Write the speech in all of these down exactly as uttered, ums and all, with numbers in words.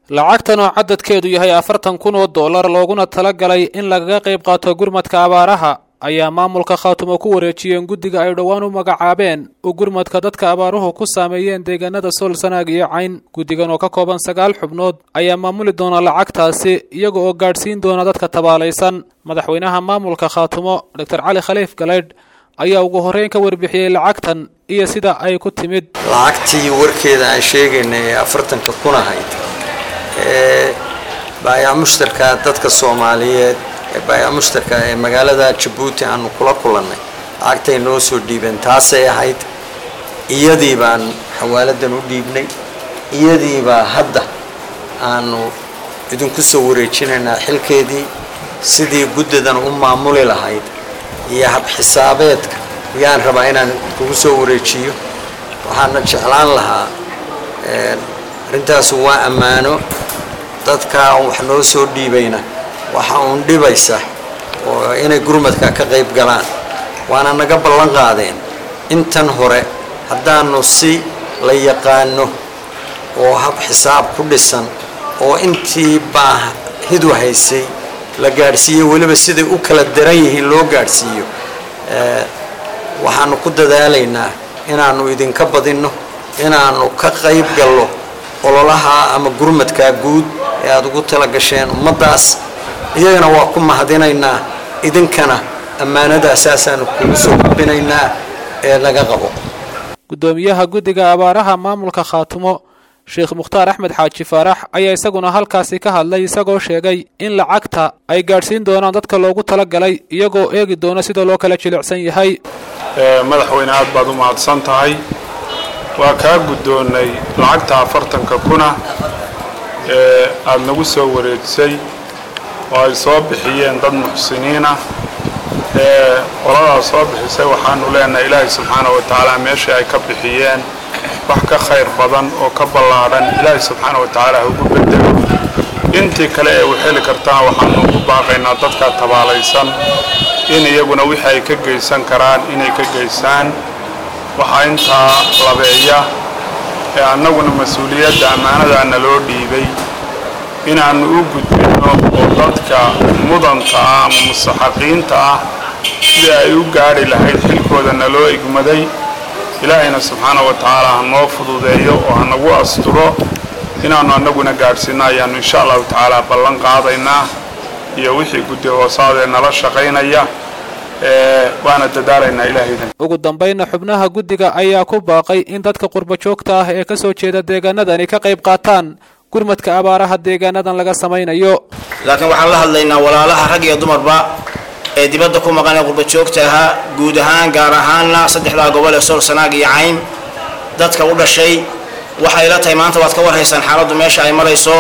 lacagtan oo cadadkeedu yahay afartan kun oo dollar looguna talagalay in laga qayb qaato gurmadka abaaraha ayaa maamulka Khaatumo ku wareejiyeen guddiga ay dhawaan u magacaabeen oo gurmadka dadka abaaruhu ku saameeyeen deegaanada Sool Sanaag iyo Cayn. Guddigan oo ka kooban sagaal xubnood ayaa maamuli doona lacagtaasi iyaga oo gaarsiin doona dadka tabaalaysan. Madaxweynaha maamulka Khaatumo Doctor Cali Khaliif Galeyd ayaa ugu horeyn ka warbixiyay lacagtan iyo sida ay ku timid. lacagtii warkeeda aan sheegaynay afartan kun ahayd ee baayaa mushtarka dadka Soomaaliyeed ee baayaa mushtarka ee magaalada Djibouti aanu kula kulannay lacagtay noo soo dhiibeen taasay ahayd iyadii baan xawaaladan u dhiibnay iyadii baa hadda aanu idinku soo wareejinaynaa xilkeedii sidii guddidan u maamuli lahayd iyo hab xisaabeedka yaan rabaa inaan kugu soo wareejiyo waxaana jeclaan lahaa ee arintaas waa ammaano dadka wax noo soo dhiibayna waxa uu dhibaysa oo inay gurmadka ka qayb galaan waana naga ballan qaadeen intan hore haddaanu si la yaqaano oo hab xisaab ku dhisan oo intii baa hidu haysay la gaarsiiyay waliba sidii u kala daran yihiin loo gaarsiiyo ee waxaanu ku dadaalaynaa inaanu idinka badino inaanu ka qayb galno ololaha ama gurmadka guud ee aad ugu tala gasheen ummadaas iyagana waa ku mahadinaynaa idinkana ammaanada asaasan ku soo gudbinaynaa ee laga qabo. Gudoomiyaha guddiga abaaraha maamulka Khaatumo Sheekh Mukhtaar Axmed Xaaji Faarax ayaa isaguna halkaasi ka hadlay isagoo sheegay in lacagta ay gaarsiin doonaan dadka loogu tala galay iyagoo eegi doona sida loo kala jilicsan yahay. ee madaxweyne aad baad u mahadsan tahay waa ka gudoonay lacagta afartan kun ee aad nagu soo wareejisay oo ay soo bixiyeen dad muxsiniina ee qolada soo bixisay waxaanu leenahay Ilaahay subxaanahu wa ta'ala meesha ay ka bixiyeen wax ka khayr badan oo ka ballaaran Ilaahay subxaanahu wa ta'ala ugu bedelo intii kale ee u heli kartaa waxaanu u baaqaynaa dadka tabaalaysan in iyaguna wixii ay ka geysan karaan inay ka geysaan waxa inta labeeya ee annaguna mas'uuliyadda amaanada loo dhiibay inaanu u gudbino oo dadka mudanta ama musaxaqiinta ah si ay u gaari lahayd xilkoodana loo igmaday Ilaahayna subxaanahu wa ta'ala noo fududeeyo oo anagu asturo inaanu annaguna gaarsiinayaan insha Allah ta'ala ballan qaadaynaa iyo wixii guddi hoosaade nala shaqaynaya ee waana dadaalayna Ilaahaydan. Ugu dambeynna xubnaha guddiga ayaa ku baaqay in dadka qurba joogta ah ee ka soo jeeda deegaanadani ka qayb qaataan gurmadka abaaraha deegaanadan laga samaynayo. laakiin waxaan la hadlaynaa walaalaha rag iyo dumarba ee dibadda ku maqan ee qurba joogta ah guud ahaan gaar ahaanna saddexda gobol ee Sool Sanaag iyo Cayn dadka u dhashay waxay la tahay maanta waad ka warhaysan xaaladdu meesha ay marayso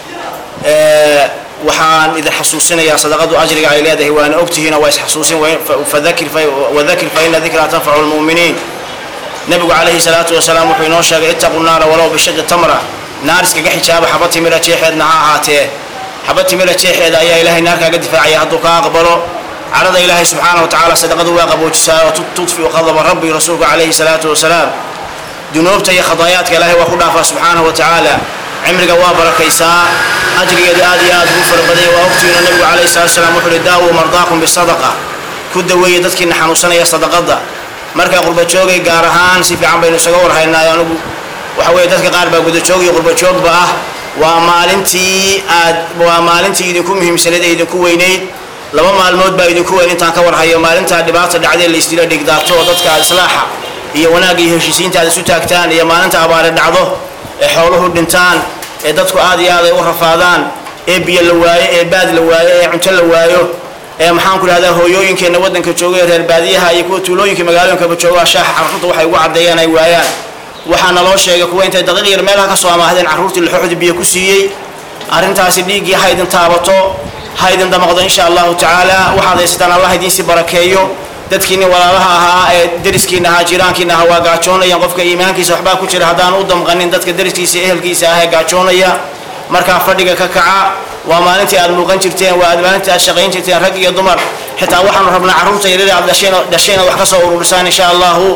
ee waxaan idin xasuusinayaa sadaqadu ajriga ay leedahay waana ogtihiin oo is xasuusin fadhakir fa wadhakir fa inna dhikra tanfa'u al-mu'miniin. nabigu calayhi salaatu wa salaam wuxuu inoo sheegay ittaqu an-naara walaw bi shaqi tamra naar iskaga xijaaba xabad timira jeexeedna ha ahaatee xabad timira jeexeeda ayaa Ilaahay naarkaaga difaacaya hadduu ka aqbalo carada Ilaahay subxaanahu wa ta'ala sadaqadu waa qaboojisaa oo tudfi qadaba rabbi rasuulku calayhi salaatu wa salaam dunuubta iyo khadaayaadka Ilaahay waa ku dhaafaa subxaanahu wa ta'ala cimriga waa barakaysaa ajrigeedu aad iyo aad ugu farbaday waa ogtiina nabigu calayhi salaatu wa salaam wuxuu daawo mardaakum bisadaqa ku daweeyay dadkii xanuunsanaya sadaqada marka qurba joogay gaar ahaan si fiican baynu isaga warhaynaa anigu waxa weeye dadka qaar baa guda joog iyo qurba joogba ah waa maalintii aad waa maalintii idinku muhiimsanayd ee idinku weynayd laba maalmood baa idinku weyn intaan ka warhayo maalinta dhibaato dhacday la isdila dhigdaato dadka islaaxa iyo wanaag iyo heshiisiinta aad isu taagtaan iyo maalinta abaar dhacdo ee xooluhu dhintaan ee dadku aad iyo aad ay u rafaadaan ee biyo la waayo ee baad la waayo ee cunto la waayo ee maxaan ku raahdaa hooyooyinkeena wadanka jooga reer baadiyaha iyo kuwa tuulooyinka magaalooyinka jooga shaax carruurta waxay ugu cadeeyaan ay waayaan waxaana loo sheegay kuwa intay daqiiq yar meelaha ka soo amaahdeen carruurtii laxooxda biyo ku siiyey arintaasi dhiigii haydin taabato haydin damaqdo insha Allah ta'ala waxaad haystaan Allah idin si barakeeyo dadkiina walaalaha ahaa ee dariskiina ahaa jiraankiina ahaa waa gaajoonayaan qofka iimaankiisa waxba ku jira hadaan u damqanin dadka dariskiisa ehelkiisa ah ee gaajoonaya marka fadhiga ka kaca waa maalintii aad muuqan jirteen waa maalintii aad shaqayn jirteen rag iyo dumar xitaa waxaanu rabnaa carruurta yaryar aad dhasheen dhasheen wax ka soo ururisaan insha Allah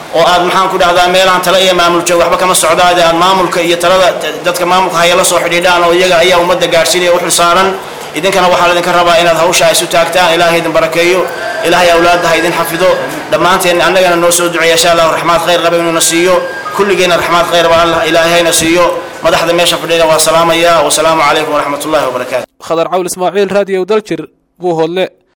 oo aad maxaan ku dhahdaa meelaan tala iyo maamul joog waxba kama socdaade aad maamulka iyo talada dadka maamulka haya la soo xidhiidhaan oo iyaga ayaa ummadda gaadhsiinaya u xilsaaran idinkana waxaa idinka rabaa inaad hawsha isu taagtaan ilaahay idin barakeeyo ilaahay awlaadaha idin xafido dhammaanteen annagana noo soo duceeya insha allahu raxmaad khayr qaba inuu na siiyo kulligeena raxmaad khayr baa allah ilaahayna siiyo madaxda meesha fadhida waa salaamaya wasalaamu calaykum waraxmatullaahi wabarakaatu khadar cawl ismaaciil raadiyo daljir buu hodle